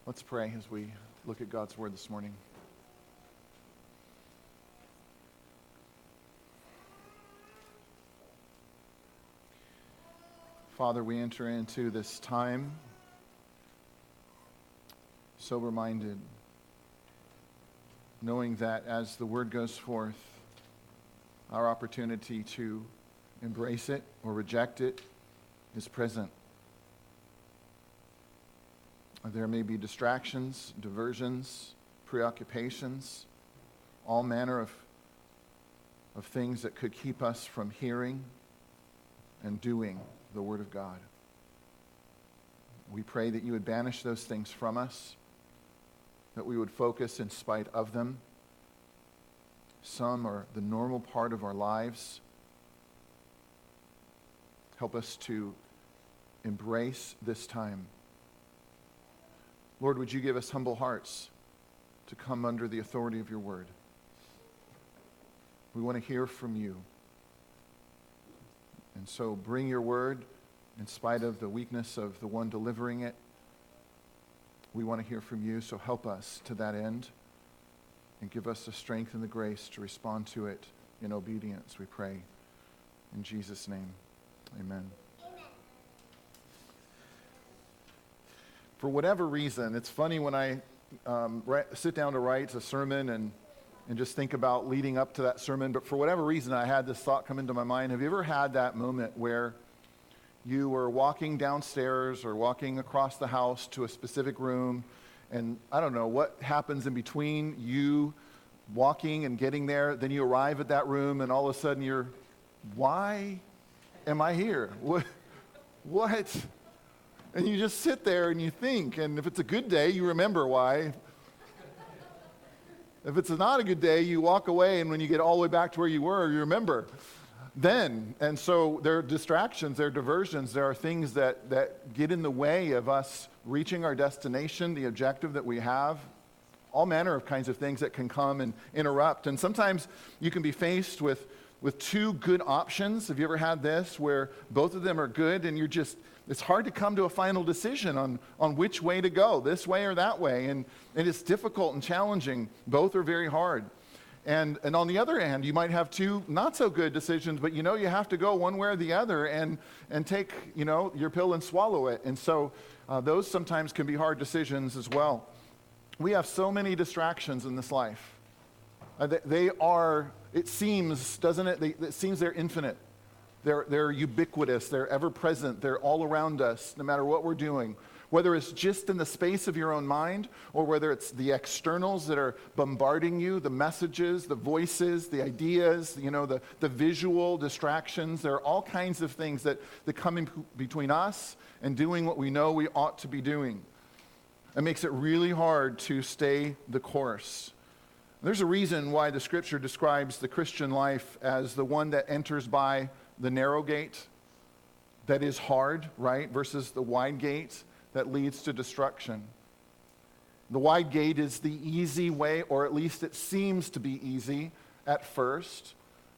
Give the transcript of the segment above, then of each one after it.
Let's pray as we look at God's Word this morning. Father, we enter into this time sober-minded, knowing that as the Word goes forth, our opportunity to embrace it or reject it is present. There may be distractions, diversions, preoccupations, all manner of things that could keep us from hearing and doing the Word of God. We pray that you would banish those things from us, that we would focus in spite of them. Some are the normal part of our lives. Help us to embrace this time. Lord, would you give us humble hearts to come under the authority of your word? We want to hear from you. And so bring your word in spite of the weakness of the one delivering it. We want to hear from you, so help us to that end and give us the strength and the grace to respond to it in obedience, we pray. In Jesus' name, amen. For whatever reason, it's funny when I sit down to write a sermon and just think about leading up to that sermon, but for whatever reason, I had this thought come into my mind. Have you ever had that moment where you were walking downstairs or walking across the house to a specific room, and I don't know what happens in between you walking and getting there, then you arrive at that room, and all of a sudden you're, why am I here? What? And you just sit there and you think, and if it's a good day, you remember why. If it's not a good day, you walk away, and when you get all the way back to where you were, you remember then. And so there are distractions, there are diversions, there are things that get in the way of us reaching our destination, the objective that we have. All manner of kinds of things that can come and interrupt. And sometimes you can be faced with two good options. Have you ever had this, where both of them are good, and it's hard to come to a final decision on which way to go, this way or that way, and it's difficult and challenging. Both are very hard. And on the other hand, you might have two not so good decisions, but you have to go one way or the other and take your pill and swallow it. And so those sometimes can be hard decisions as well. We have so many distractions in this life. They are, it seems, doesn't it? It seems they're infinite. They're ubiquitous. They're ever present. They're all around us, no matter what we're doing. Whether it's just in the space of your own mind, or whether it's the externals that are bombarding you, the messages, the voices, the ideas, the visual distractions. There are all kinds of things that come in between us and doing what we know we ought to be doing. It makes it really hard to stay the course. There's a reason why the Scripture describes the Christian life as the one that enters by the narrow gate, that is hard, right, versus the wide gate that leads to destruction. The wide gate is the easy way, or at least it seems to be easy at first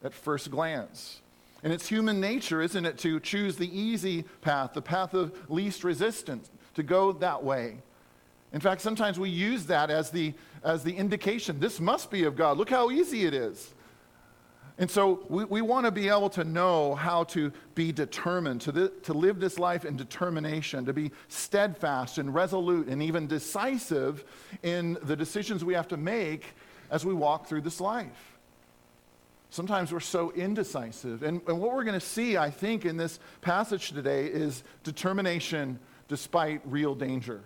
glance. And it's human nature, isn't it, to choose the easy path, the path of least resistance, to go that way. In fact, sometimes we use that as the indication. This must be of God. Look how easy it is. And so we want to be able to know how to be determined, to live this life in determination, to be steadfast and resolute and even decisive in the decisions we have to make as we walk through this life. Sometimes we're so indecisive. And what we're going to see, I think, in this passage today is determination despite real danger.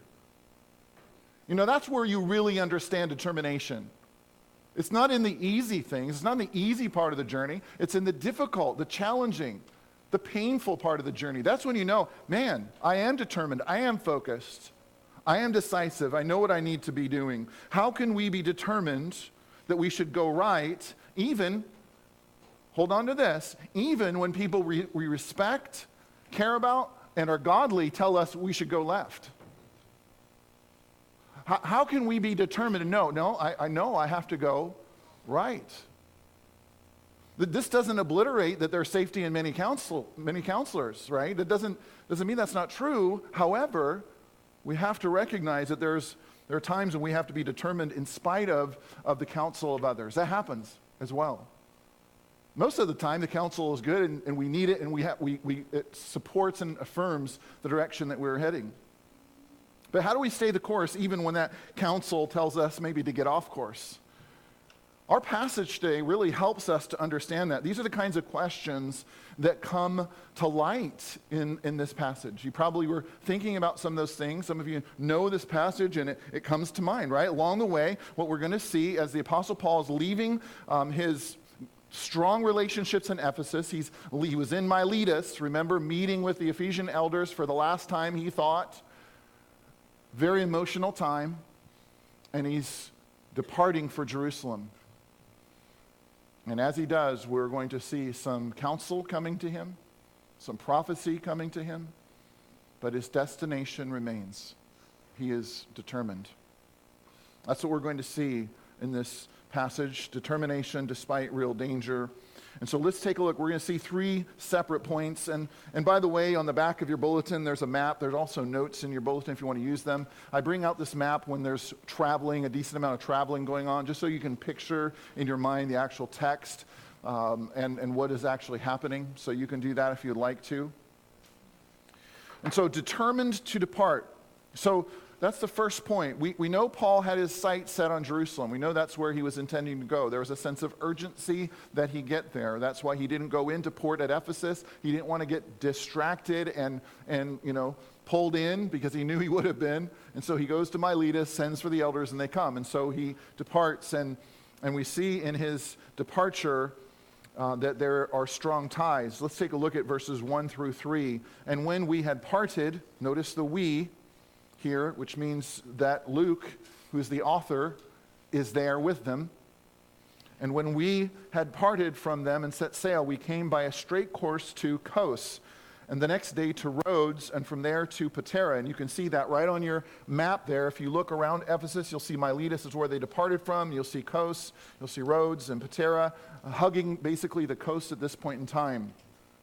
That's where you really understand determination. It's not in the easy things. It's not in the easy part of the journey. It's in the difficult, the challenging, the painful part of the journey. That's when you know, man, I am determined. I am focused. I am decisive. I know what I need to be doing. How can we be determined that we should go right, even, hold on to this, even when people we respect, care about, and are godly tell us we should go left? How can we be determined to know, I know I have to go right? This doesn't obliterate that there's safety in many counselors, right? That doesn't mean that's not true. However, we have to recognize that there's There are times when we have to be determined in spite of the counsel of others. That happens as well. Most of the time, the counsel is good, and we need it, and it supports and affirms the direction that we're heading. But how do we stay the course even when that counsel tells us maybe to get off course? Our passage today really helps us to understand that. These are the kinds of questions that come to light in this passage. You probably were thinking about some of those things. Some of you know this passage, and it comes to mind, right? Along the way, what we're going to see as the Apostle Paul is leaving his strong relationships in Ephesus. He was in Miletus, remember, meeting with the Ephesian elders for the last time, he thought. Very emotional time. And he's departing for Jerusalem. And as he does, we're going to see some counsel coming to him, some prophecy coming to him, but his destination remains. He is determined. That's what we're going to see in this passage, determination despite real danger. And so let's take a look. We're going to see three separate points. And by the way, on the back of your bulletin, there's a map. There's also notes in your bulletin if you want to use them. I bring out this map when there's traveling, a decent amount of traveling going on, just so you can picture in your mind the actual text and what is actually happening. So you can do that if you'd like to. And so determined to depart. So that's the first point. We know Paul had his sights set on Jerusalem. We know that's where he was intending to go. There was a sense of urgency that he get there. That's why he didn't go into port at Ephesus. He didn't want to get distracted and pulled in, because he knew he would have been. And so he goes to Miletus, sends for the elders, and they come. And so he departs, and we see in his departure that there are strong ties. Let's take a look at verses 1 through 3. And when we had parted, notice the we here, which means that Luke, who's the author, is there with them. And when we had parted from them and set sail, we came by a straight course to Kos, and the next day to Rhodes, and from there to Patara. And you can see that right on your map there. If you look around Ephesus, you'll see Miletus is where they departed from. You'll see Kos, you'll see Rhodes and Patara, hugging basically the coast at this point in time.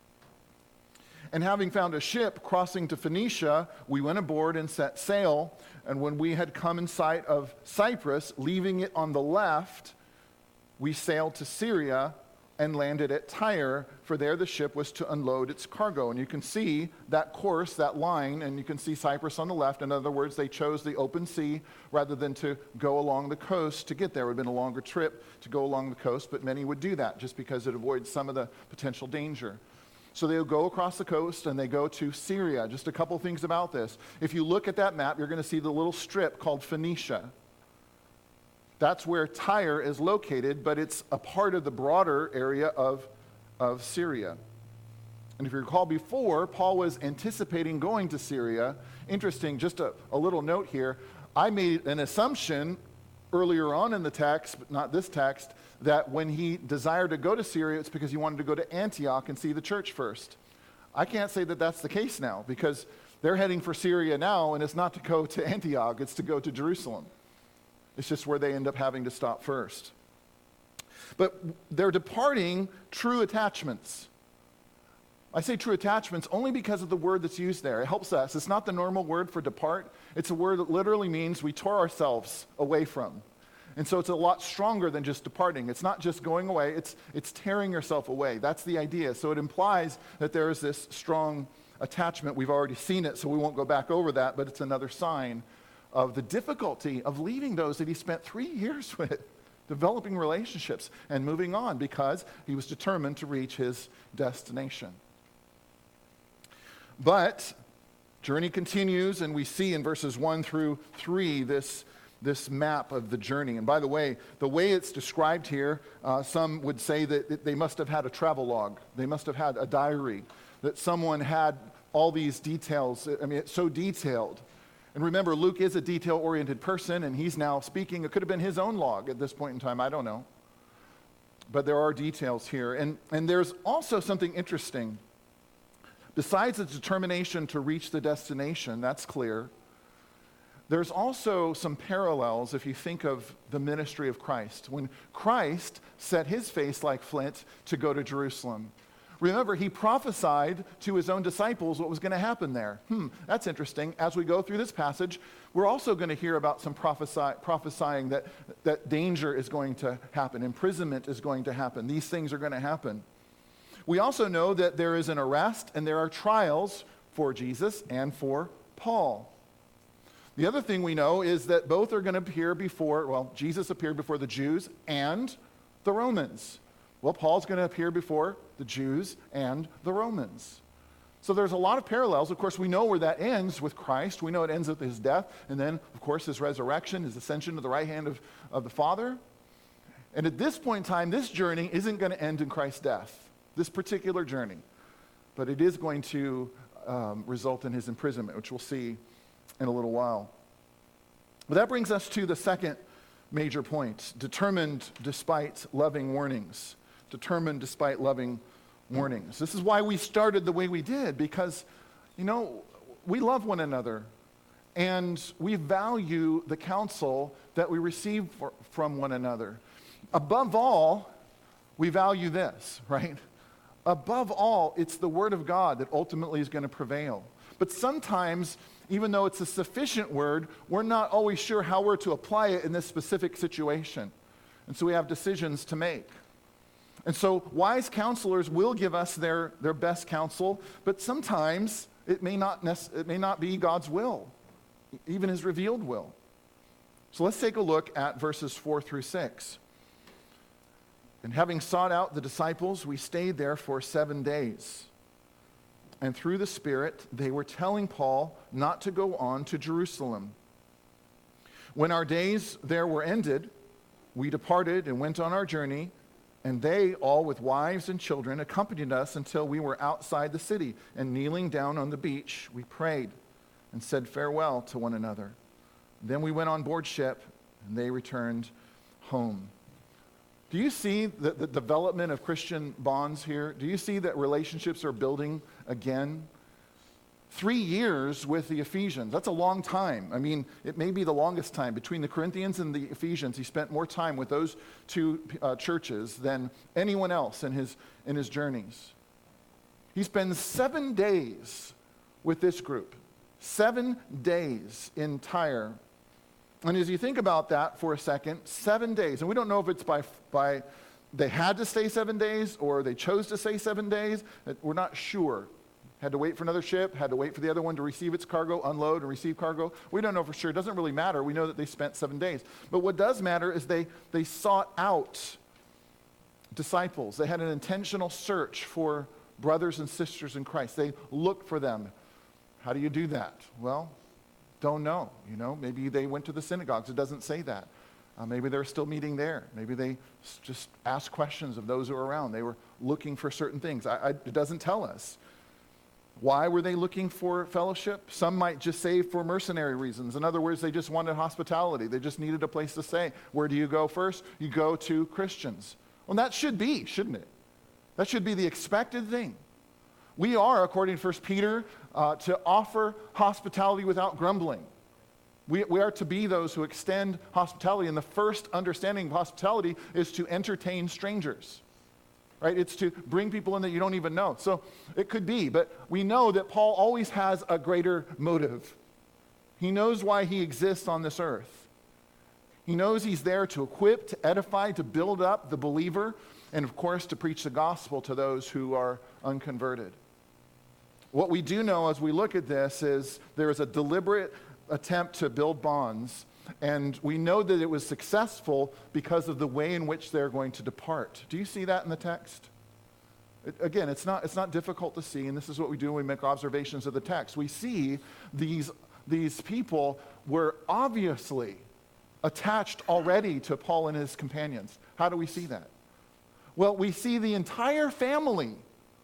And having found a ship crossing to Phoenicia, we went aboard and set sail. And when we had come in sight of Cyprus, leaving it on the left, we sailed to Syria and landed at Tyre, for there the ship was to unload its cargo. And you can see that course, that line, and you can see Cyprus on the left. In other words, they chose the open sea rather than to go along the coast to get there. It would have been a longer trip to go along the coast, but many would do that just because it avoids some of the potential danger. So they'll go across the coast and they go to Syria. Just a couple things about this. If you look at that map, you're going to see the little strip called Phoenicia. That's where Tyre is located, but it's a part of the broader area of Syria. And if you recall before, Paul was anticipating going to Syria. Interesting, just a little note here. I made an assumption earlier on in the text, but not this text, that when he desired to go to Syria, it's because he wanted to go to Antioch and see the church first. I can't say that that's the case now, because they're heading for Syria now, and it's not to go to Antioch, it's to go to Jerusalem. It's just where they end up having to stop first. But they're departing true attachments. I say true attachments only because of the word that's used there. It helps us. It's not the normal word for depart. It's a word that literally means we tore ourselves away from. And so it's a lot stronger than just departing. It's not just going away, it's tearing yourself away. That's the idea. So it implies that there is this strong attachment. We've already seen it, so we won't go back over that, but it's another sign of the difficulty of leaving those that he spent 3 years with, developing relationships and moving on, because he was determined to reach his destination. But journey continues, and we see in verses 1 through 3 this map of the journey. And by the way it's described here, some would say that they must have had a travel log. They must have had a diary, that someone had all these details. I mean, it's so detailed. And remember, Luke is a detail-oriented person, and he's now speaking. It could have been his own log at this point in time. I don't know. But there are details here. And there's also something interesting. Besides the determination to reach the destination, that's clear, there's also some parallels if you think of the ministry of Christ. When Christ set his face like flint to go to Jerusalem, Remember, he prophesied to his own disciples what was going to happen there. That's interesting. As we go through this passage, we're also going to hear about some prophesying that danger is going to happen, imprisonment is going to happen. These things are going to happen. We also know that there is an arrest and there are trials for Jesus and for Paul. The other thing we know is that both are going to appear before, Jesus appeared before the Jews and the Romans. Well, Paul's going to appear before the Jews and the Romans. So there's a lot of parallels. Of course, we know where that ends with Christ. We know it ends with his death, and then, of course, his resurrection, his ascension to the right hand of the Father. And at this point in time, this journey isn't going to end in Christ's death, this particular journey. But it is going to result in his imprisonment, which we'll see in a little while. But that brings us to the second major point, determined despite loving warnings. Determined despite loving warnings. This is why we started the way we did, because, we love one another, and we value the counsel that we receive from one another. Above all, we value this, right? Above all, it's the Word of God that ultimately is going to prevail. But sometimes, even though it's a sufficient word, we're not always sure how we're to apply it in this specific situation. And so we have decisions to make. And so wise counselors will give us their best counsel, but sometimes it may not be God's will, even his revealed will. So let's take a look at verses 4 through 6. And having sought out the disciples, we stayed there for 7 days. And through the Spirit, they were telling Paul not to go on to Jerusalem. When our days there were ended, we departed and went on our journey, and they, all with wives and children, accompanied us until we were outside the city. And kneeling down on the beach, we prayed and said farewell to one another. Then we went on board ship, and they returned home. Do you see the development of Christian bonds here? Do you see that relationships are building again? 3 years with the Ephesians. That's a long time. I mean, it may be the longest time. Between the Corinthians and the Ephesians, he spent more time with those two churches than anyone else in his journeys. He spends 7 days with this group. 7 days in Tyre. And as you think about that for a second, 7 days, and we don't know if it's by they had to stay 7 days or they chose to stay 7 days. We're not sure. Had to wait for another ship, had to wait for the other one to receive its cargo, unload and receive cargo. We don't know for sure. It doesn't really matter. We know that they spent 7 days. But what does matter is they sought out disciples. They had an intentional search for brothers and sisters in Christ. They looked for them. How do you do that? Well, don't know. Maybe they went to the synagogues. It doesn't say that. Maybe they're still meeting there. Maybe they just asked questions of those who were around. They were looking for certain things. It doesn't tell us. Why were they looking for fellowship? Some might just say for mercenary reasons. In other words, they just wanted hospitality. They just needed a place to stay. Where do you go first? You go to Christians. Well, that should be, shouldn't it? That should be the expected thing. We are, according to 1 Peter, to offer hospitality without grumbling. We are to be those who extend hospitality, and the first understanding of hospitality is to entertain strangers. Right? It's to bring people in that you don't even know. So it could be, but we know that Paul always has a greater motive. He knows why he exists on this earth. He knows he's there to equip, to edify, to build up the believer, and of course to preach the gospel to those who are unconverted. What we do know as we look at this is there is a deliberate attempt to build bonds, and we know that it was successful because of the way in which they're going to depart. Do you see that in the text? Again, it's not difficult to see, and this is what we do when we make observations of the text. We see these people were obviously attached already to Paul and his companions. How do we see that? Well, we see the entire family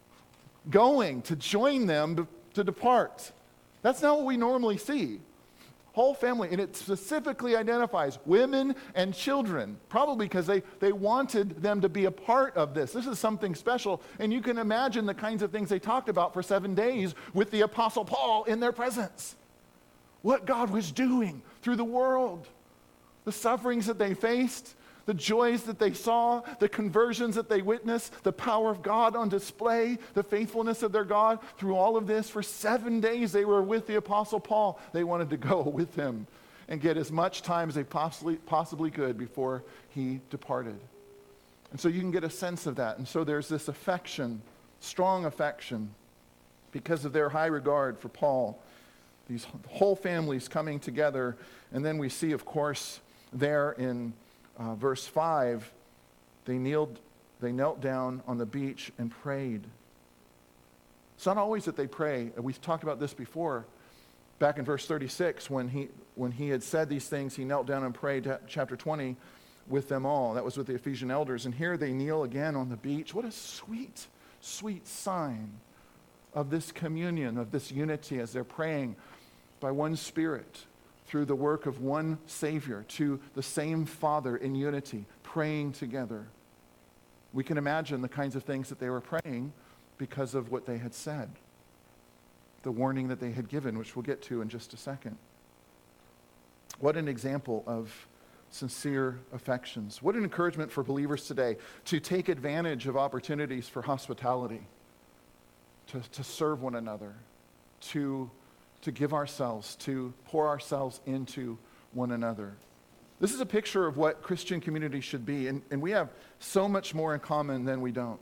going to join them to depart. That's not what we normally see. Whole family, and it specifically identifies women and children, probably because they wanted them to be a part of this. This is something special, and you can imagine the kinds of things they talked about for 7 days with the Apostle Paul in their presence. What God was doing through the world, the sufferings that they faced, the joys that they saw, the conversions that they witnessed, the power of God on display, the faithfulness of their God. Through all of this, for 7 days they were with the Apostle Paul. They wanted to go with him and get as much time as they possibly could before he departed. And so you can get a sense of that. And so there's this affection, strong affection, because of their high regard for Paul. These whole families coming together. And then we see, of course, there in verse 5, they knelt down on the beach and prayed. It's not always that they pray. We've talked about this before. Back in verse 36, when he had said these things, he knelt down and prayed, chapter 20, with them all. That was with the Ephesian elders. And here they kneel again on the beach. What a sweet, sweet sign of this communion, of this unity as they're praying by one Spirit, through the work of one Savior, to the same Father in unity, praying together. We can imagine the kinds of things that they were praying because of what they had said, the warning that they had given, which we'll get to in just a second. What an example of sincere affections. What an encouragement for believers today to take advantage of opportunities for hospitality, to serve one another, to give ourselves, to pour ourselves into one another. This is a picture of what Christian community should be, and we have so much more in common than we don't.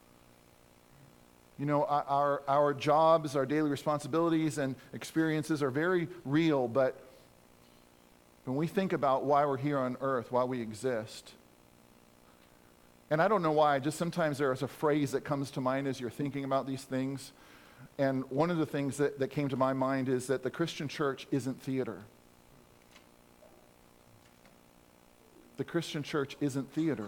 You know, our jobs, our daily responsibilities and experiences are very real, but when we think about why we're here on earth, why we exist, and I don't know why, just sometimes there is a phrase that comes to mind as you're thinking about these things. And one of the things that came to my mind is that the Christian church isn't theater. The Christian church isn't theater.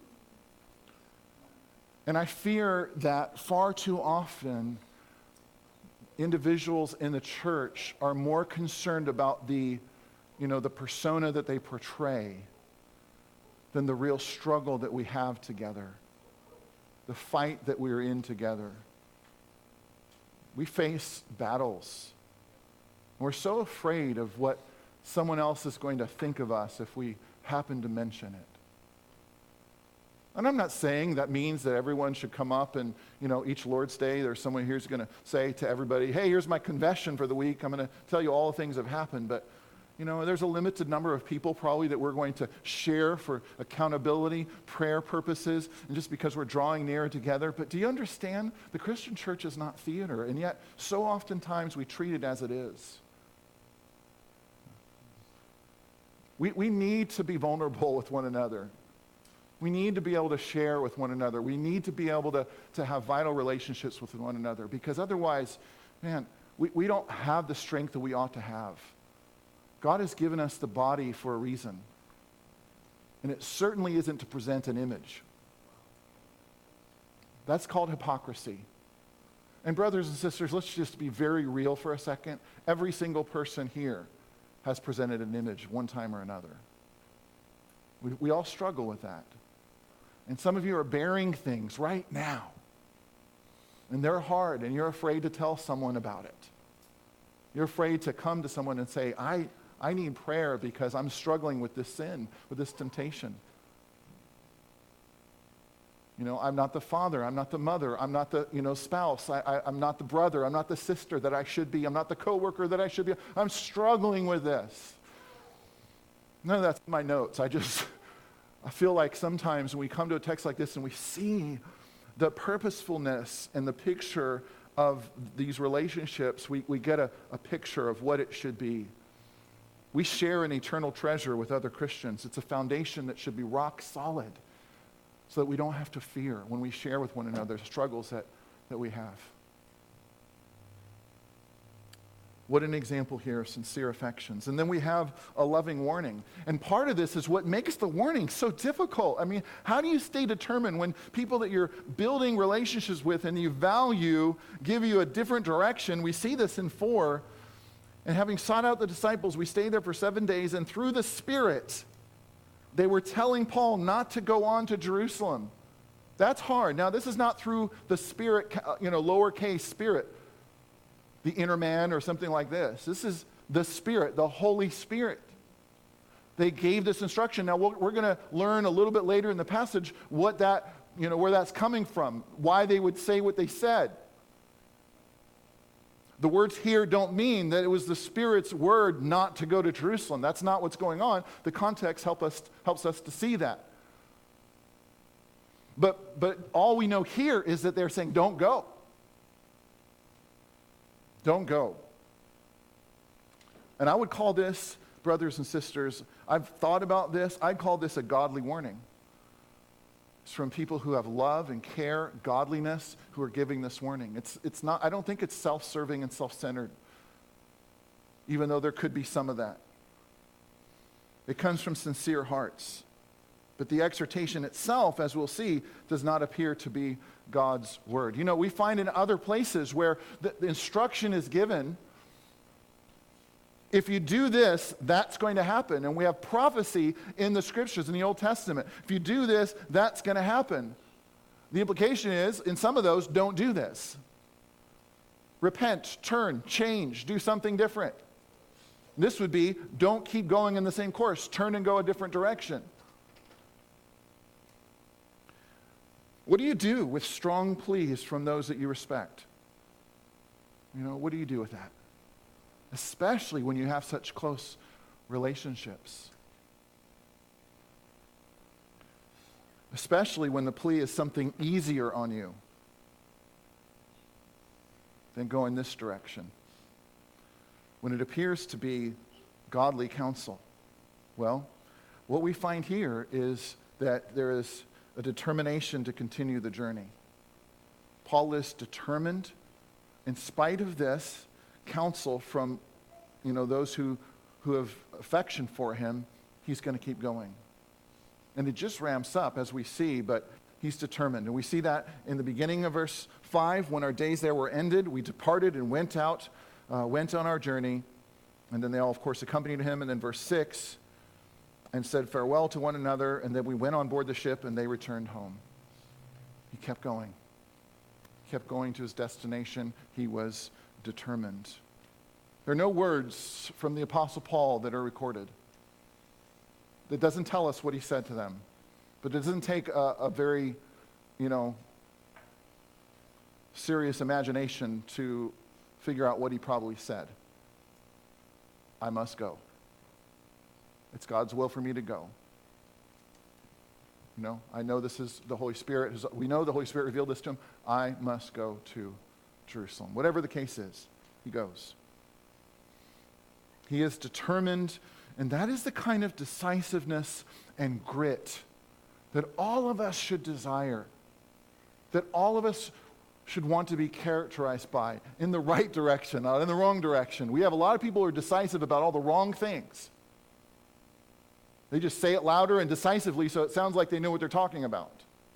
And I fear that far too often, individuals in the church are more concerned about the persona that they portray than the real struggle that we have together, the fight that we're in together. We face battles. We're so afraid of what someone else is going to think of us if we happen to mention it. And I'm not saying that means that everyone should come up and, each Lord's Day, there's someone here who's going to say to everybody, hey, here's my confession for the week. I'm going to tell you all the things that have happened. But, there's a limited number of people probably that we're going to share for accountability, prayer purposes, and just because we're drawing nearer together. But do you understand? The Christian church is not theater, and yet so oftentimes we treat it as it is. We need to be vulnerable with one another. We need to be able to share with one another. We need to be able to have vital relationships with one another, because otherwise, we don't have the strength that we ought to have. God has given us the body for a reason, and it certainly isn't to present an image. That's called hypocrisy. And brothers and sisters, let's just be very real for a second. Every single person here has presented an image one time or another. We all struggle with that. And some of you are bearing things right now, and they're hard, and you're afraid to tell someone about it. You're afraid to come to someone and say, I need prayer because I'm struggling with this sin, with this temptation. I'm not the father, I'm not the mother, I'm not the, spouse, I'm not the brother, I'm not the sister that I should be, I'm not the coworker that I should be. I'm struggling with this. None of that's in my notes. I feel like sometimes when we come to a text like this and we see the purposefulness and the picture of these relationships, we get a picture of what it should be. We share an eternal treasure with other Christians. It's a foundation that should be rock solid so that we don't have to fear when we share with one another struggles that we have. What an example here of sincere affections. And then we have a loving warning. And part of this is what makes the warning so difficult. I mean, how do you stay determined when people that you're building relationships with and you value give you a different direction? We see this in 4. And having sought out the disciples, we stayed there for 7 days, and through the Spirit, they were telling Paul not to go on to Jerusalem. That's hard. Now, this is not through the Spirit, lowercase Spirit, the inner man or something like this. This is the Spirit, the Holy Spirit. They gave this instruction. Now, we're going to learn a little bit later in the passage what that, where that's coming from, why they would say what they said. The words here don't mean that it was the Spirit's word not to go to Jerusalem. That's not what's going on. The context helps us to see that. But all we know here is that they're saying, don't go. Don't go. And I would call this, brothers and sisters, I've thought about this, I'd call this a godly warning. It's from people who have love and care, godliness, who are giving this warning. It's not, I don't think it's self-serving and self-centered, even though there could be some of that. It comes from sincere hearts. But the exhortation itself, as we'll see, does not appear to be God's word. We find in other places where the instruction is given, if you do this, that's going to happen. And we have prophecy in the scriptures in the Old Testament. If you do this, that's going to happen. The implication is, in some of those, don't do this. Repent, turn, change, do something different. This would be, don't keep going in the same course. Turn and go a different direction. What do you do with strong pleas from those that you respect? What do you do with that? Especially when you have such close relationships. Especially when the plea is something easier on you than going this direction. When it appears to be godly counsel. Well, what we find here is that there is a determination to continue the journey. Paul is determined, in spite of this counsel from those who have affection for him, he's going to keep going. And it just ramps up as we see, but he's determined. And we see that in the beginning of verse 5, when our days there were ended, we departed and went on our journey. And then they all, of course, accompanied him. And then verse 6, and said farewell to one another. And then we went on board the ship and they returned home. He kept going. He kept going to his destination. He was determined. There are no words from the Apostle Paul that are recorded. That doesn't tell us what he said to them. But it doesn't take a very, serious imagination to figure out what he probably said. I must go. It's God's will for me to go. I know this is the Holy Spirit. We know the Holy Spirit revealed this to him. I must go to Jerusalem. Whatever the case is, he goes. He is determined, and that is the kind of decisiveness and grit that all of us should desire, that all of us should want to be characterized by in the right direction, not in the wrong direction. We have a lot of people who are decisive about all the wrong things. They just say it louder and decisively so it sounds like they know what they're talking about.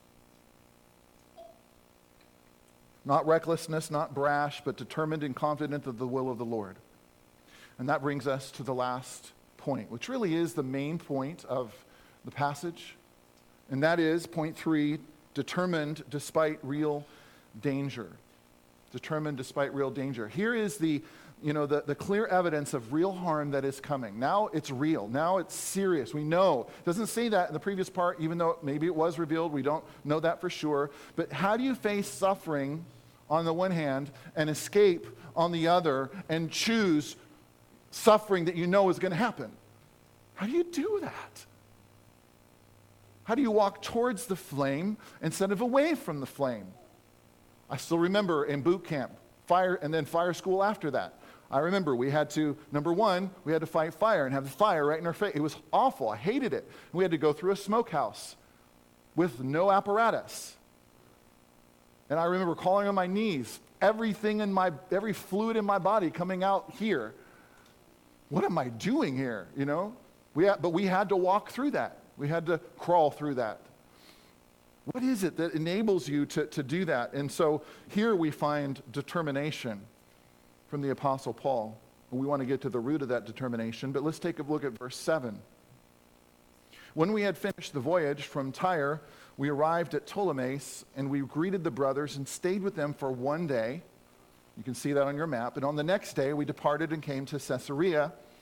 Not recklessness, not brash, but determined and confident of the will of the Lord. And that brings us to the last point, which really is the main point of the passage. And that is point 3, determined despite real danger. Determined despite real danger. Here is the clear evidence of real harm that is coming. Now it's real. Now it's serious. We know. It doesn't say that in the previous part, even though maybe it was revealed. We don't know that for sure. But how do you face suffering on the one hand and escape on the other and choose suffering that you know is going to happen? How do you do that? How do you walk towards the flame instead of away from the flame? I still remember in boot camp, fire, and then fire school after that. I remember we had to, number one, we had to fight fire and have the fire right in our face. It was awful. I hated it. We had to go through a smokehouse with no apparatus. And I remember crawling on my knees, every fluid in my body coming out here. What am I doing here, But we had to walk through that. We had to crawl through that. What is it that enables you to do that? And so here we find determination from the Apostle Paul. And we want to get to the root of that determination, but let's take a look at verse 7. When we had finished the voyage from Tyre, we arrived at Ptolemais, and we greeted the brothers and stayed with them for one day. You can see that on your map. And on the next day, we departed and came to Caesarea.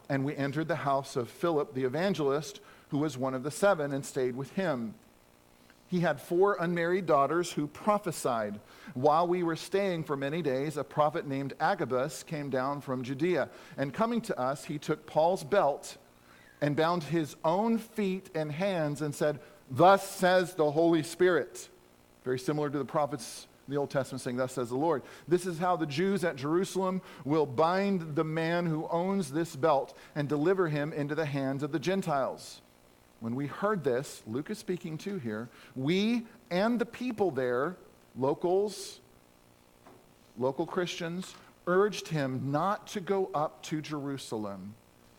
and we entered the house of Philip the evangelist, who was one of the 7, and stayed with him. He had 4 unmarried daughters who prophesied. While we were staying for many days, a prophet named Agabus came down from Judea. And coming to us, he took Paul's belt and bound his own feet and hands and said, "Thus says the Holy Spirit." Very similar to the prophets in the Old Testament saying, "Thus says the Lord." "This is how the Jews at Jerusalem will bind the man who owns this belt and deliver him into the hands of the Gentiles." When we heard this, Luke is speaking too here, we and the people there, local Christians, urged him not to go up to Jerusalem.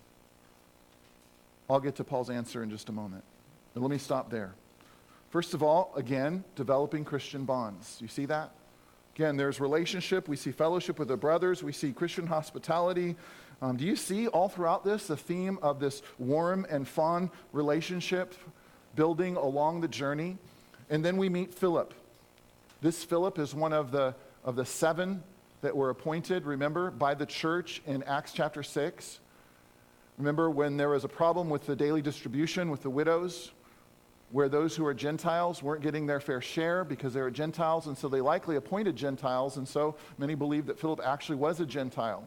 I'll get to Paul's answer in just a moment. But let me stop there. First of all, again, developing Christian bonds. You see that? Again, there's relationship. We see fellowship with the brothers. We see Christian hospitality. Do you see all throughout this the theme of this warm and fond relationship building along the journey? And then we meet Philip. This Philip is one of the 7 that were appointed, remember, by the church in Acts chapter 6. Remember when there was a problem with the daily distribution with the widows, where those who are Gentiles weren't getting their fair share because they were Gentiles, and so they likely appointed Gentiles, and so many believe that Philip actually was a Gentile,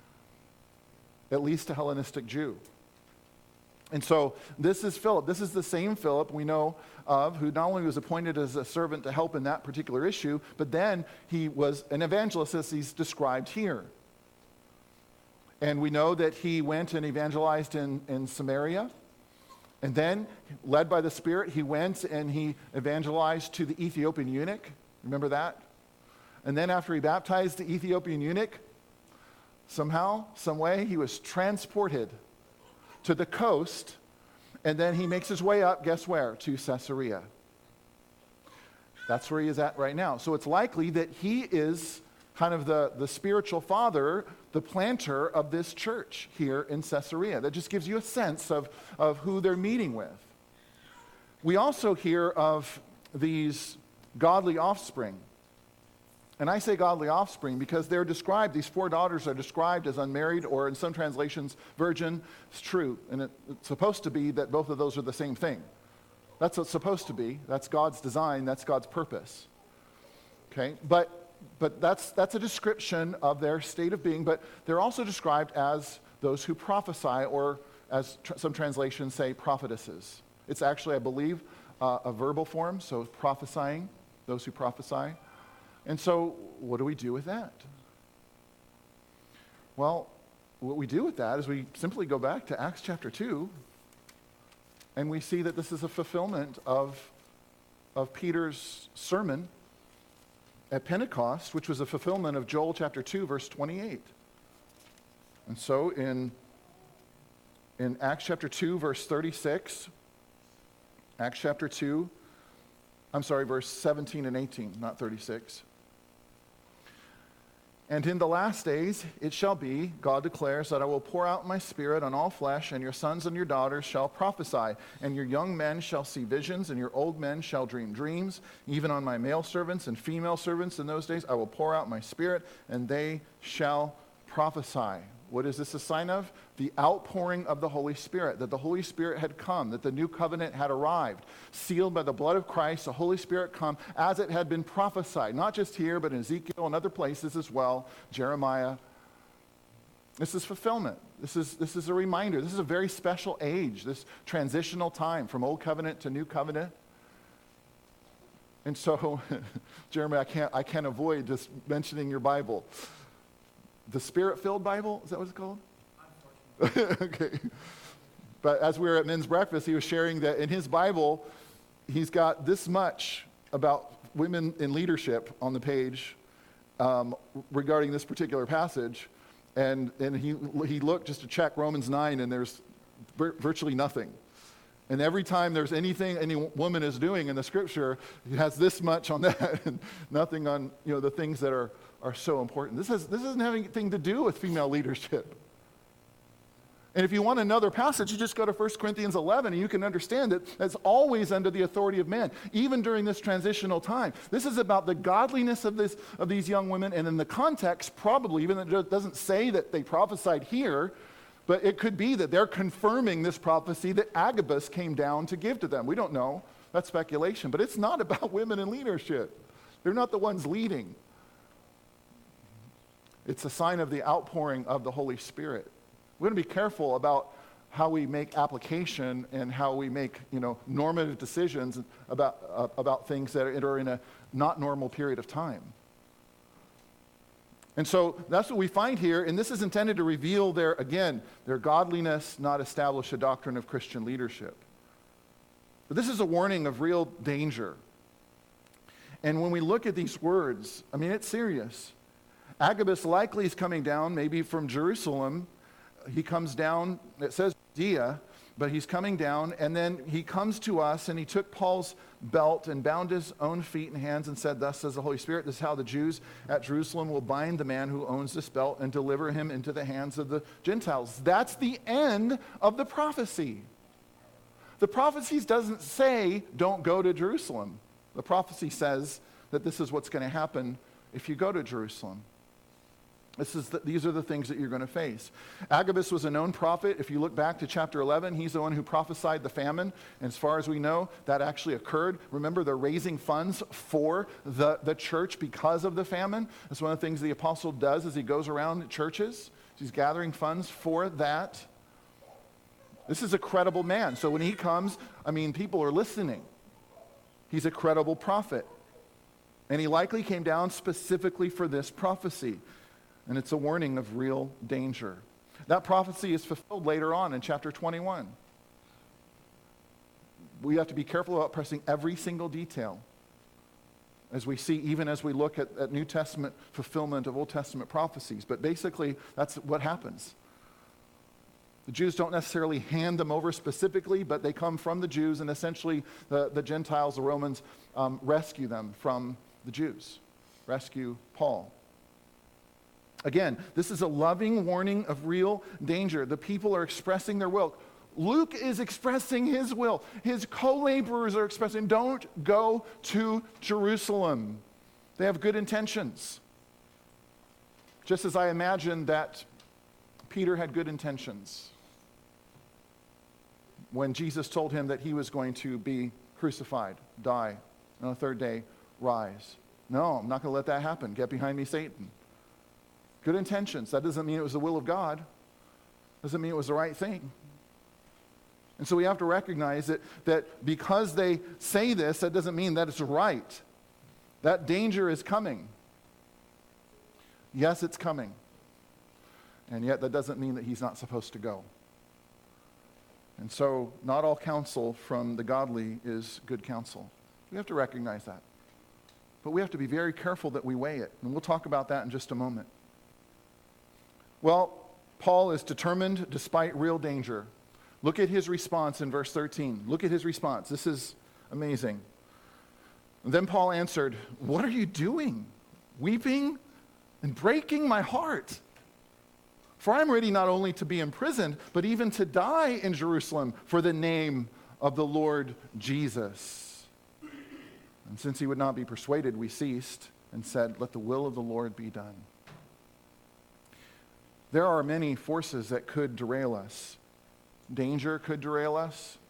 at least a Hellenistic Jew. And so this is Philip. This is the same Philip we know of, who not only was appointed as a servant to help in that particular issue, but then he was an evangelist as he's described here. And we know that he went and evangelized in Samaria. And then, led by the Spirit, he went and he evangelized to the Ethiopian eunuch. Remember that? And then after he baptized the Ethiopian eunuch, somehow, some way, he was transported to the coast, and then he makes his way up, guess where? To Caesarea. That's where he is at right now. So it's likely that he is kind of the spiritual father, the planter of this church here in Caesarea. That just gives you a sense of who they're meeting with. We also hear of these godly offspring. And I say godly offspring because they're described, these 4 daughters are described as unmarried, or in some translations, virgin. It's true, and it's supposed to be that both of those are the same thing. That's what it's supposed to be. That's God's design. That's God's purpose. Okay, but that's a description of their state of being, but they're also described as those who prophesy, or as some translations say, prophetesses. It's actually, I believe, a verbal form, so prophesying, those who prophesy. And so, what do we do with that? Well, what we do with that is we simply go back to Acts chapter 2, and we see that this is a fulfillment of Peter's sermon at Pentecost, which was a fulfillment of Joel chapter 2, verse 28. And so in Acts chapter 2, verse 36, Acts chapter 2, verse 17 and 18, not 36. "And in the last days it shall be, God declares, that I will pour out my Spirit on all flesh, and your sons and your daughters shall prophesy, and your young men shall see visions, and your old men shall dream dreams. Even on my male servants and female servants in those days I will pour out my Spirit, and they shall prophesy." What is this a sign of? The outpouring of the Holy Spirit, that the Holy Spirit had come, that the new covenant had arrived, sealed by the blood of Christ, the Holy Spirit come as it had been prophesied, not just here, but in Ezekiel and other places as well, Jeremiah. This is fulfillment. This is a reminder. This is a very special age, this transitional time from Old Covenant to New Covenant. And so, Jeremy, I can't avoid just mentioning your Bible. The Spirit-filled Bible, is that what it's called? Okay. But as we were at men's breakfast, he was sharing that in his Bible, he's got this much about women in leadership on the page regarding this particular passage. And he looked just to check Romans 9, and there's virtually nothing. And every time there's anything any woman is doing in the scripture, he has this much on that, and nothing on the things that are so important. This doesn't have anything to do with female leadership. And if you want another passage, you just go to 1 Corinthians 11, and you can understand that it's always under the authority of men, even during this transitional time. This is about the godliness of these young women, and in the context, probably, even though it doesn't say that they prophesied here, But it could be that they're confirming this prophecy that Agabus came down to give to them. We don't know. That's speculation. But it's not about women in leadership. They're not the ones leading. It's a sign of the outpouring of the Holy Spirit. We're going to be careful about how we make application and how we make, normative decisions about things that are in a not normal period of time. And so that's what we find here, and this is intended to reveal their godliness, not establish a doctrine of Christian leadership. But this is a warning of real danger. And when we look at these words, it's serious. Agabus likely is coming down, maybe from Jerusalem. He comes down, it says Judea, but he's coming down, and then he comes to us, and he took Paul's belt and bound his own feet and hands and said, "Thus says the Holy Spirit, this is how the Jews at Jerusalem will bind the man who owns this belt and deliver him into the hands of the Gentiles." That's the end of the prophecy. The prophecy doesn't say, don't go to Jerusalem. The prophecy says that this is what's going to happen if you go to Jerusalem. These are the things that you're going to face. Agabus was a known prophet. If you look back to chapter 11, he's the one who prophesied the famine. And as far as we know, that actually occurred. Remember, they're raising funds for the church because of the famine. That's one of the things the apostle does as he goes around churches. He's gathering funds for that. This is a credible man. So when he comes, people are listening. He's a credible prophet. And he likely came down specifically for this prophecy. And it's a warning of real danger. That prophecy is fulfilled later on in chapter 21. We have to be careful about pressing every single detail as we see, even as we look at New Testament fulfillment of Old Testament prophecies. But basically, that's what happens. The Jews don't necessarily hand them over specifically, but they come from the Jews, and essentially the Gentiles, the Romans, rescue them from the Jews, rescue Paul. Again, this is a loving warning of real danger. The people are expressing their will. Luke is expressing his will. His co-laborers are expressing, don't go to Jerusalem. They have good intentions. Just as I imagine that Peter had good intentions when Jesus told him that he was going to be crucified, die, and on the third day rise. No, I'm not going to let that happen. Get behind me, Satan. Good intentions. That doesn't mean it was the will of God. Doesn't mean it was the right thing. And so we have to recognize that because they say this, that doesn't mean that it's right. That danger is coming. Yes, it's coming. And yet that doesn't mean that he's not supposed to go. And so not all counsel from the godly is good counsel. We have to recognize that. But we have to be very careful that we weigh it. And we'll talk about that in just a moment. Well, Paul is determined despite real danger. Look at his response in verse 13. Look at his response. This is amazing. And then Paul answered, "What are you doing? Weeping and breaking my heart? For I am ready not only to be imprisoned, but even to die in Jerusalem for the name of the Lord Jesus." And since he would not be persuaded, we ceased and said, "Let the will of the Lord be done." There are many forces that could derail us. Danger could derail us.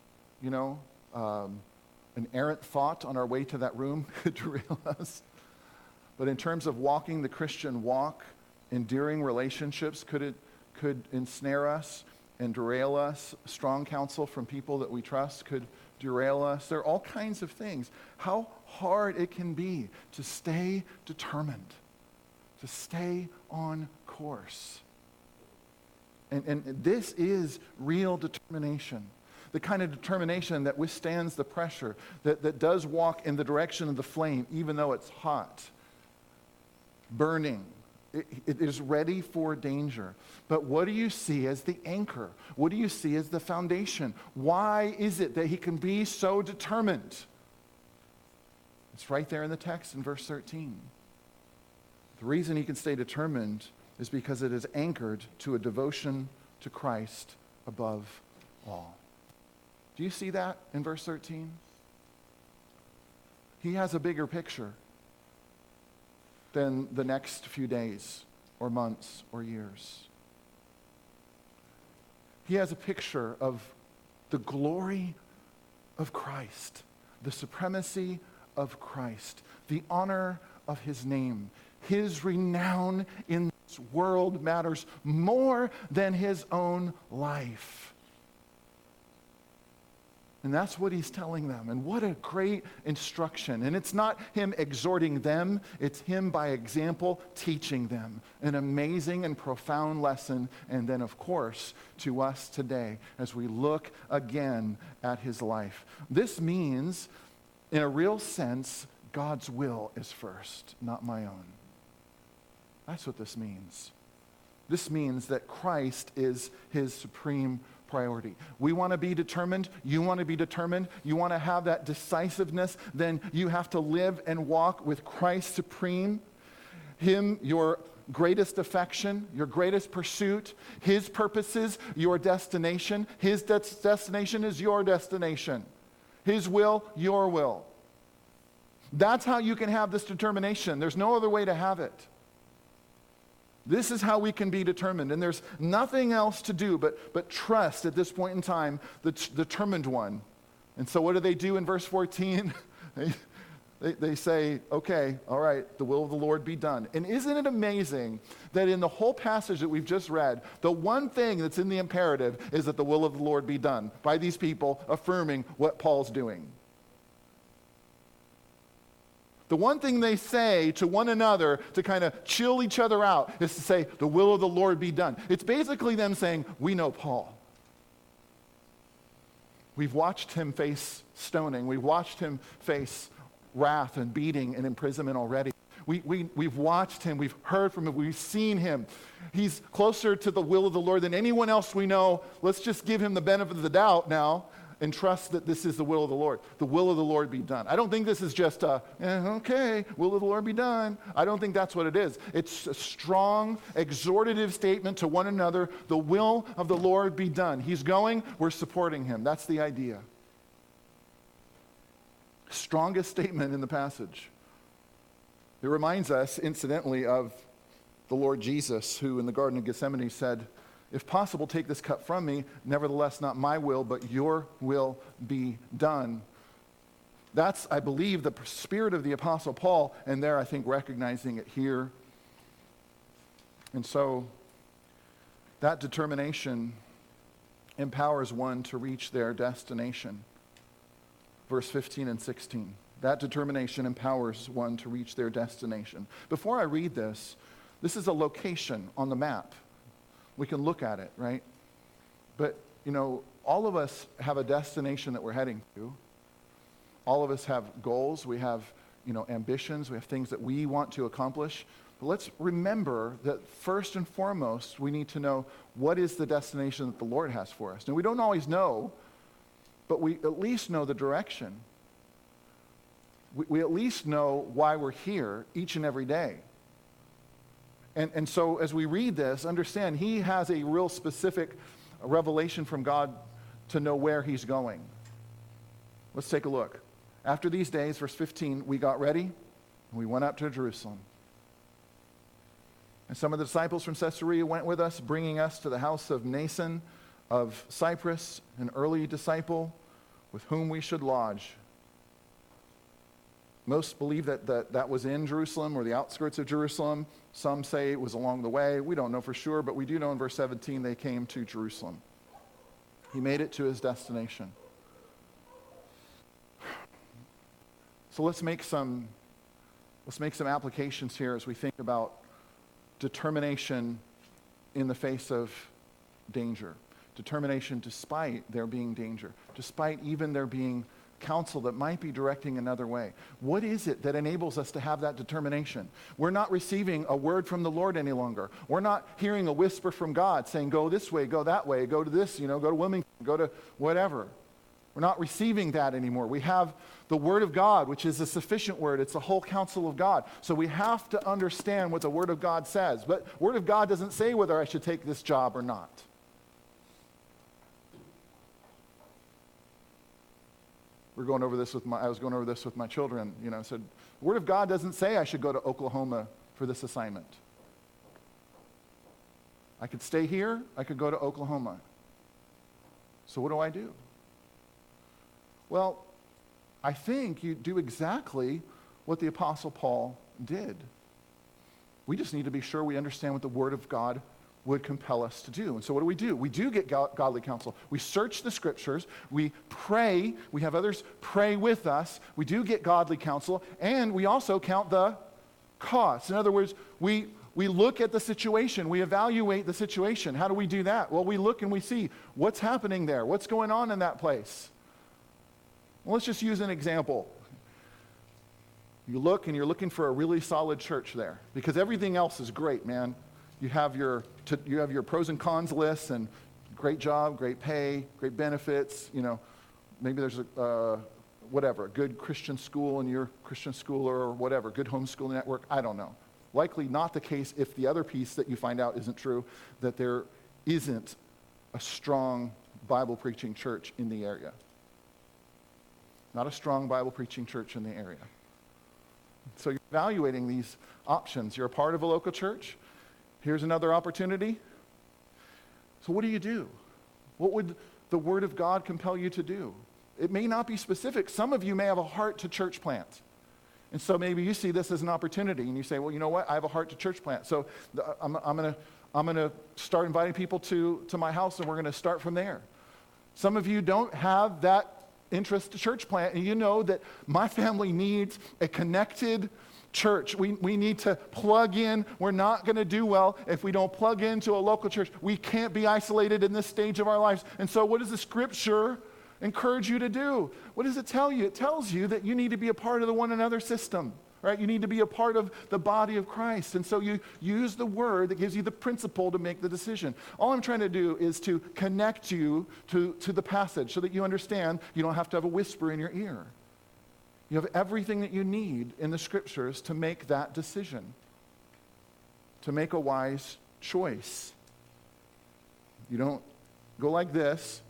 An errant thought on our way to that room could derail us. But in terms of walking the Christian walk, endearing relationships could ensnare us and derail us. Strong counsel from people that we trust could derail us. There are all kinds of things. How hard it can be to stay determined, to stay on course. And this is real determination. The kind of determination that withstands the pressure, that does walk in the direction of the flame, even though it's hot, burning. It is ready for danger. But what do you see as the anchor? What do you see as the foundation? Why is it that he can be so determined? It's right there in the text in verse 13. The reason he can stay determined is because it is anchored to a devotion to Christ above all. Do you see that in verse 13? He has a bigger picture than the next few days or months or years. He has a picture of the glory of Christ, the supremacy of Christ, the honor of his name. His renown in this world matters more than his own life. And that's what he's telling them. And what a great instruction. And it's not him exhorting them, it's him by example teaching them. An amazing and profound lesson. And then, of course, to us today as we look again at his life. This means, in a real sense, God's will is first, not my own. That's what this means. This means that Christ is his supreme priority. We want to be determined. You want to be determined. You want to have that decisiveness. Then you have to live and walk with Christ supreme. Him, your greatest affection, your greatest pursuit. His purposes, your destination. His destination is your destination. His will, your will. That's how you can have this determination. There's no other way to have it. This is how we can be determined. And there's nothing else to do but trust at this point in time the determined one. And so what do they do in verse 14? They say, okay, all right, the will of the Lord be done. And isn't it amazing that in the whole passage that we've just read, the one thing that's in the imperative is that the will of the Lord be done by these people affirming what Paul's doing. The one thing they say to one another to kind of chill each other out is to say, the will of the Lord be done. It's basically them saying, we know Paul. We've watched him face stoning. We've watched him face wrath and beating and imprisonment already. We've watched him. We've heard from him. We've seen him. He's closer to the will of the Lord than anyone else we know. Let's just give him the benefit of the doubt now and trust that this is the will of the Lord. The will of the Lord be done. I don't think this is just okay, will of the Lord be done. I don't think that's what it is. It's a strong, exhortative statement to one another. The will of the Lord be done. He's going, we're supporting him. That's the idea. Strongest statement in the passage. It reminds us, incidentally, of the Lord Jesus, who in the Garden of Gethsemane said, if possible, take this cup from me. Nevertheless, not my will, but your will be done. That's, I believe, the spirit of the Apostle Paul, and there, I think, recognizing it here. And so, that determination empowers one to reach their destination. Verse 15 and 16. That determination empowers one to reach their destination. Before I read this is a location on the map. We can look at it, right? But, all of us have a destination that we're heading to. All of us have goals. We have, ambitions. We have things that we want to accomplish. But let's remember that first and foremost, we need to know what is the destination that the Lord has for us. Now, we don't always know, but we at least know the direction. We at least know why we're here each and every day. And so as we read this, understand he has a real specific revelation from God to know where he's going. Let's take a look. After these days, verse 15, we got ready and we went up to Jerusalem. And some of the disciples from Caesarea went with us, bringing us to the house of Mnason of Cyprus, an early disciple with whom we should lodge. Most believe that was in Jerusalem or the outskirts of Jerusalem. Some say it was along the way. We don't know for sure, but we do know in verse 17 they came to Jerusalem. He made it to his destination. So let's make some applications here as we think about determination in the face of danger. Determination despite there being danger, despite even there being counsel that might be directing another way. What is it that enables us to have that determination? We're not receiving a word from the Lord any longer. We're not hearing a whisper from God saying, go this way, go that way, go to this, go to Wilmington, go to whatever. We're not receiving that anymore. We have the Word of God, which is a sufficient word. It's the whole counsel of God. So we have to understand what the Word of God says. But Word of God doesn't say whether I should take this job or not. I was going over this with my children. I said, the Word of God doesn't say I should go to Oklahoma for this assignment. I could stay here. I could go to Oklahoma. So what do I do? Well, I think you do exactly what the Apostle Paul did. We just need to be sure we understand what the Word of God would compel us to do. And so what do? We do get godly counsel. We search the Scriptures. We pray. We have others pray with us. We do get godly counsel. And we also count the costs. In other words, we look at the situation. We evaluate the situation. How do we do that? Well, we look and we see what's happening there. What's going on in that place? Well, let's just use an example. You look and you're looking for a really solid church there because everything else is great, man. You have your pros and cons lists and great job, great pay, great benefits. Maybe there's a good Christian school in your Christian school or whatever, good homeschool network. I don't know. Likely not the case if the other piece that you find out isn't true, that there isn't a strong Bible preaching church in the area. Not a strong Bible preaching church in the area. So you're evaluating these options. You're a part of a local church. Here's another opportunity. So what do? What would the Word of God compel you to do? It may not be specific. Some of you may have a heart to church plant. And so maybe you see this as an opportunity and you say, well, you know what? I have a heart to church plant. So I'm going to start inviting people to my house and we're going to start from there. Some of you don't have that interest to church plant, and you know that my family needs a connected church. We need to plug in. We're not going to do well if we don't plug into a local church. We can't be isolated in this stage of our lives. And so what does the Scripture encourage you to do? What does it tell you? It tells you that you need to be a part of the one another system, right? You need to be a part of the body of Christ. And so you use the Word that gives you the principle to make the decision. All I'm trying to do is to connect you to the passage so that you understand you don't have to have a whisper in your ear. You have everything that you need in the Scriptures to make that decision, to make a wise choice. You don't go like this.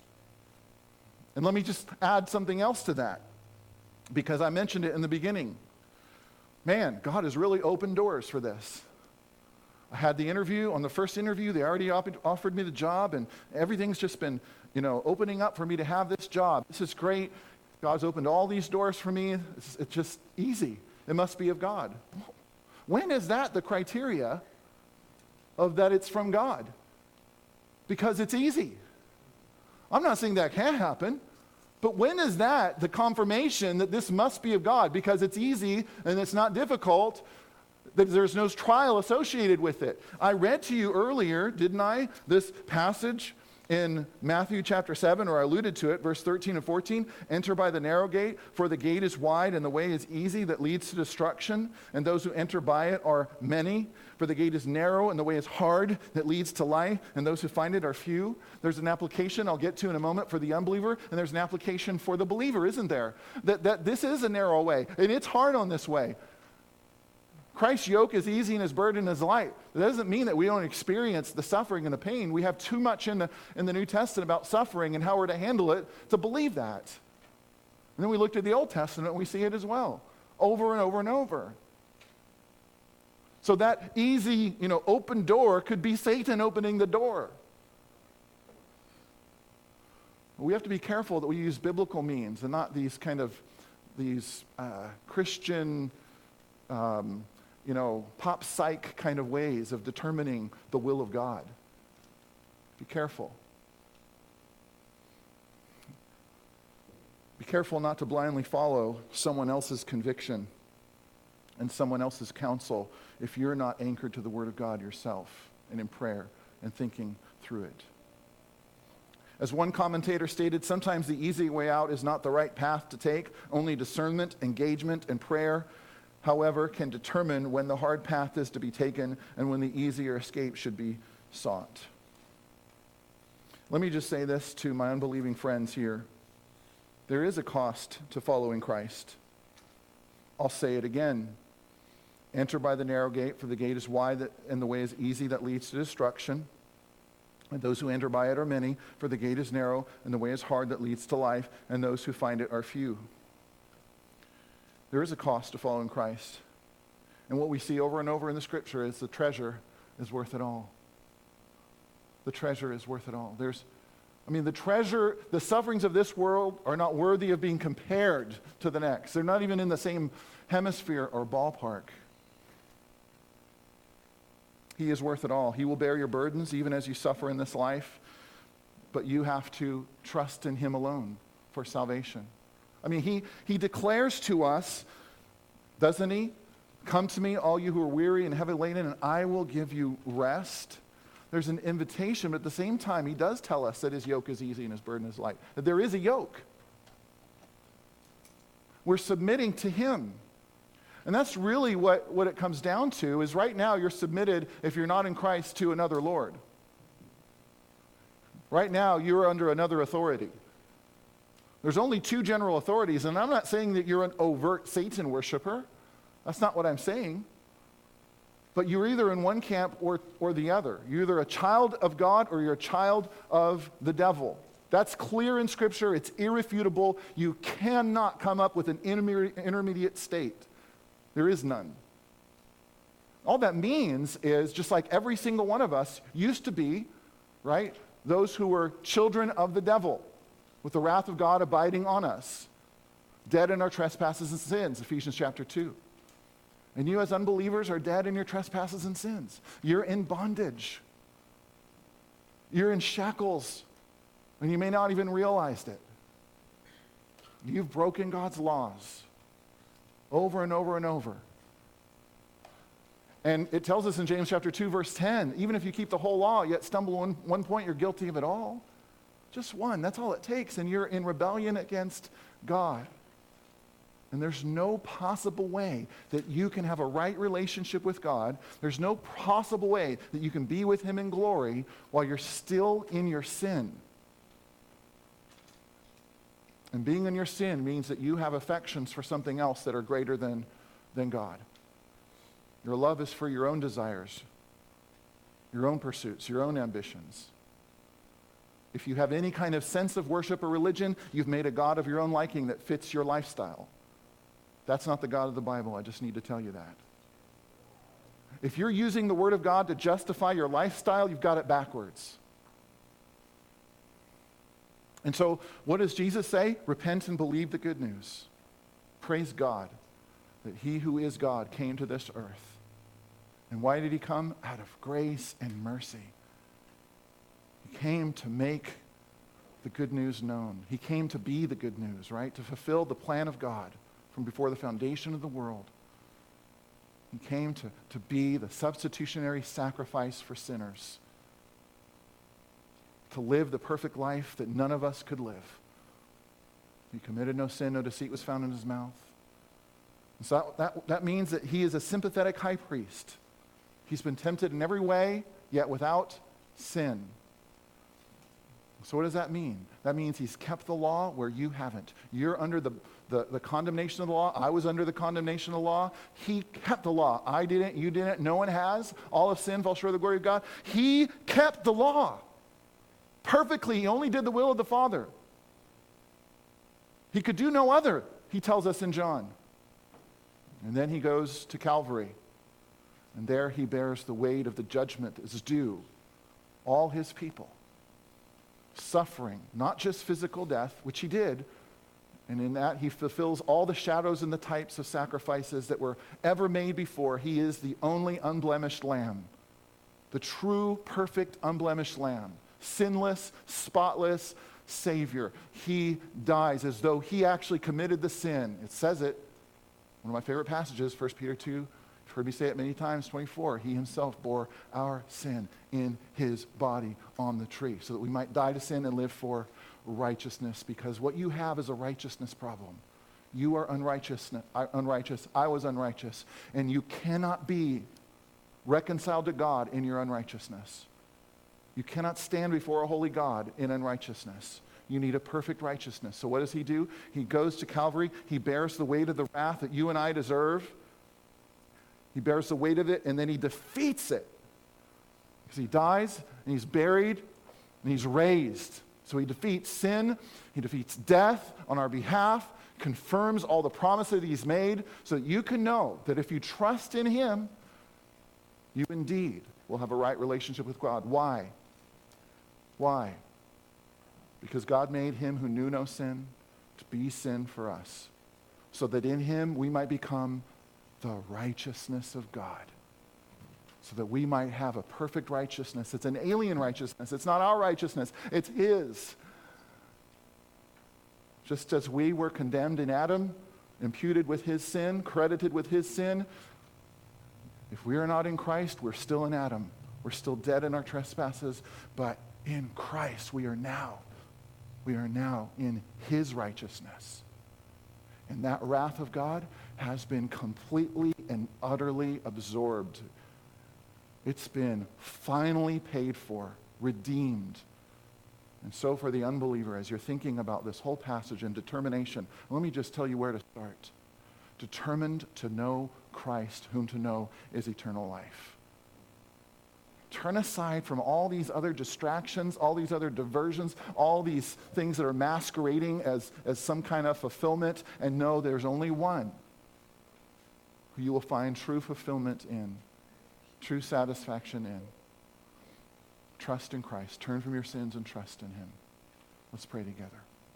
And let me just add something else to that, because I mentioned it in the beginning. Man, God has really opened doors for this. I had the interview. On the first interview, they already offered me the job, and everything's just been, opening up for me to have this job. This is great. God's opened all these doors for me. It's just easy. It must be of God. When is that the criteria of that it's from God? Because it's easy. I'm not saying that can't happen, but when is that the confirmation that this must be of God? Because it's easy and it's not difficult, that there's no trial associated with it. I read to you earlier, didn't I, this passage in Matthew chapter 7, or I alluded to it, verse 13 and 14, enter by the narrow gate, for the gate is wide and the way is easy that leads to destruction, and those who enter by it are many. For the gate is narrow and the way is hard that leads to life, and those who find it are few. There's an application I'll get to in a moment for the unbeliever, and there's an application for the believer, isn't there? That this is a narrow way, and it's hard on this way. Christ's yoke is easy and his burden is light. That doesn't mean that we don't experience the suffering and the pain. We have too much in the New Testament about suffering and how we're to handle it to believe that. And then we looked at the Old Testament and we see it as well, over and over and over. So that easy, open door could be Satan opening the door. We have to be careful that we use biblical means and not these Christian pop psych kind of ways of determining the will of God. Be careful. Be careful not to blindly follow someone else's conviction and someone else's counsel if you're not anchored to the Word of God yourself and in prayer and thinking through it. As one commentator stated, sometimes the easy way out is not the right path to take. Only discernment, engagement, and prayer, however, can determine when the hard path is to be taken and when the easier escape should be sought. Let me just say this to my unbelieving friends here. There is a cost to following Christ. I'll say it again. Enter by the narrow gate, for the gate is wide and the way is easy that leads to destruction. And those who enter by it are many, for the gate is narrow and the way is hard that leads to life, and those who find it are few. There is a cost to following Christ. And what we see over and over in the Scripture is the treasure is worth it all. The treasure is worth it all. There's I mean, the sufferings of this world are not worthy of being compared to the next. They're not even in the same hemisphere or ballpark. He is worth it all. He will bear your burdens even as you suffer in this life, but you have to trust in him alone for salvation. I mean, he declares to us, doesn't he? Come to me, all you who are weary and heavy laden, and I will give you rest. There's an invitation, but at the same time, he does tell us that his yoke is easy and his burden is light. That there is a yoke. We're submitting to him. And that's really what it comes down to, is right now you're submitted, if you're not in Christ, to another Lord. Right now, you're under another authority. There's only two general authorities, and I'm not saying that you're an overt Satan worshiper. That's not what I'm saying. But you're either in one camp or the other. You're either a child of God or you're a child of the devil. That's clear in Scripture. It's irrefutable. You cannot come up with an intermediate state. There is none. All that means is, just like every single one of us used to be, right, those who were children of the devil, with the wrath of God abiding on us, dead in our trespasses and sins, Ephesians chapter 2. And you as unbelievers are dead in your trespasses and sins. You're in bondage. You're in shackles, and you may not even realize it. You've broken God's laws over and over and over. And it tells us in James chapter 2, verse 10, even if you keep the whole law, yet stumble on one point, you're guilty of it all. Just one, that's all it takes, and you're in rebellion against God. And there's no possible way that you can have a right relationship with God. There's no possible way that you can be with him in glory while you're still in your sin. And being in your sin means that you have affections for something else that are greater than God. Your love is for your own desires, your own pursuits, your own ambitions. If you have any kind of sense of worship or religion, you've made a God of your own liking that fits your lifestyle. That's not the God of the Bible. I just need to tell you that. If you're using the Word of God to justify your lifestyle, you've got it backwards. And so, what does Jesus say? Repent and believe the good news. Praise God that he who is God came to this earth. And why did he come? Out of grace and mercy. He came to make the good news known. He came to be the good news, right? To fulfill the plan of God from before the foundation of the world. He came to be the substitutionary sacrifice for sinners. To live the perfect life that none of us could live. He committed no sin, no deceit was found in his mouth. And so that means that he is a sympathetic high priest. He's been tempted in every way, yet without sin. So what does that mean? That means he's kept the law where you haven't. You're under the condemnation of the law. I was under the condemnation of the law. He kept the law. I didn't, you didn't, no one has. All of sin falls short of the glory of God. He kept the law perfectly. He only did the will of the Father. He could do no other, he tells us in John. And then he goes to Calvary. And there he bears the weight of the judgment that is due all his people. Suffering, not just physical death, which he did, and in that he fulfills all the shadows and the types of sacrifices that were ever made before. He is the only unblemished lamb, the true, perfect, unblemished lamb, sinless, spotless Savior. He dies as though he actually committed the sin. It says it, one of my favorite passages, 1 Peter 2, you've heard me say it many times, 24. He himself bore our sin in his body on the tree so that we might die to sin and live for righteousness, because what you have is a righteousness problem. You are unrighteous. I was unrighteous. And you cannot be reconciled to God in your unrighteousness. You cannot stand before a holy God in unrighteousness. You need a perfect righteousness. So what does he do? He goes to Calvary. He bears the weight of the wrath that you and I deserve. He bears the weight of it, and then he defeats it. Because he dies, and he's buried, and he's raised. So he defeats sin, he defeats death on our behalf, confirms all the promises that he's made, so that you can know that if you trust in him, you indeed will have a right relationship with God. Why? Why? Because God made him who knew no sin to be sin for us, so that in him we might become the righteousness of God. So that we might have a perfect righteousness. It's an alien righteousness. It's not our righteousness. It's his. Just as we were condemned in Adam, imputed with his sin, credited with his sin, if we are not in Christ, we're still in Adam. We're still dead in our trespasses, but in Christ we are now in his righteousness. And that wrath of God has been completely and utterly absorbed. It's been finally paid for, redeemed. And so for the unbeliever, as you're thinking about this whole passage and determination, let me just tell you where to start. Determined to know Christ, whom to know is eternal life. Turn aside from all these other distractions, all these other diversions, all these things that are masquerading as some kind of fulfillment, and know there's only one who you will find true fulfillment in, true satisfaction in. Trust in Christ. Turn from your sins and trust in him. Let's pray together.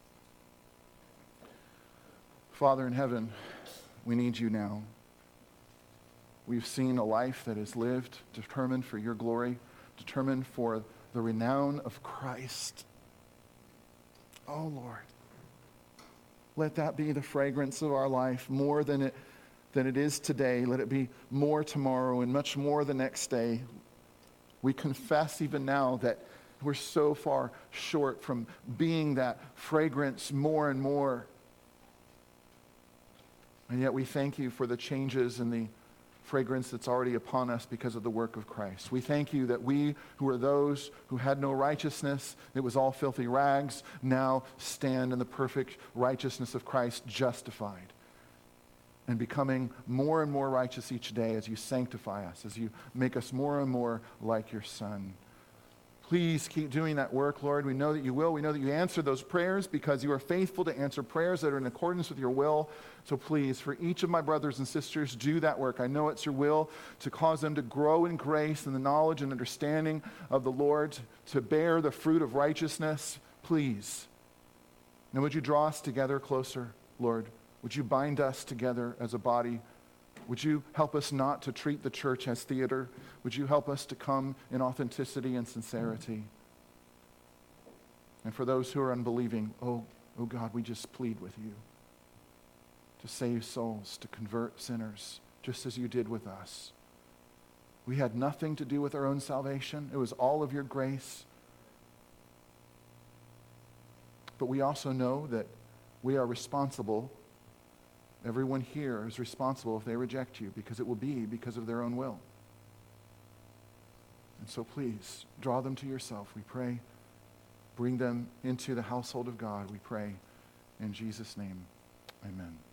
Father in heaven, we need you now. We've seen a life that is lived, determined for your glory, determined for the renown of Christ. Oh, Lord, let that be the fragrance of our life more than it is today. Let it be more tomorrow and much more the next day. We confess even now that we're so far short from being that fragrance more and more. And yet we thank you for the changes and the fragrance that's already upon us because of the work of Christ. We thank you that we who are those who had no righteousness, it was all filthy rags, now stand in the perfect righteousness of Christ, justified and becoming more and more righteous each day as you sanctify us, as you make us more and more like your Son. Please keep doing that work, Lord. We know that you will. We know that you answer those prayers because you are faithful to answer prayers that are in accordance with your will. So please, for each of my brothers and sisters, do that work. I know it's your will to cause them to grow in grace and the knowledge and understanding of the Lord, to bear the fruit of righteousness. Please. Now would you draw us together closer, Lord? Would you bind us together as a body? Would you help us not to treat the church as theater? Would you help us to come in authenticity and sincerity? And for those who are unbelieving, oh God, we just plead with you to save souls, to convert sinners, just as you did with us. We had nothing to do with our own salvation. It was all of your grace. But we also know that we are responsible. Everyone here is responsible if they reject you, because it will be because of their own will. And so please, draw them to yourself, we pray. Bring them into the household of God, we pray. In Jesus' name, amen.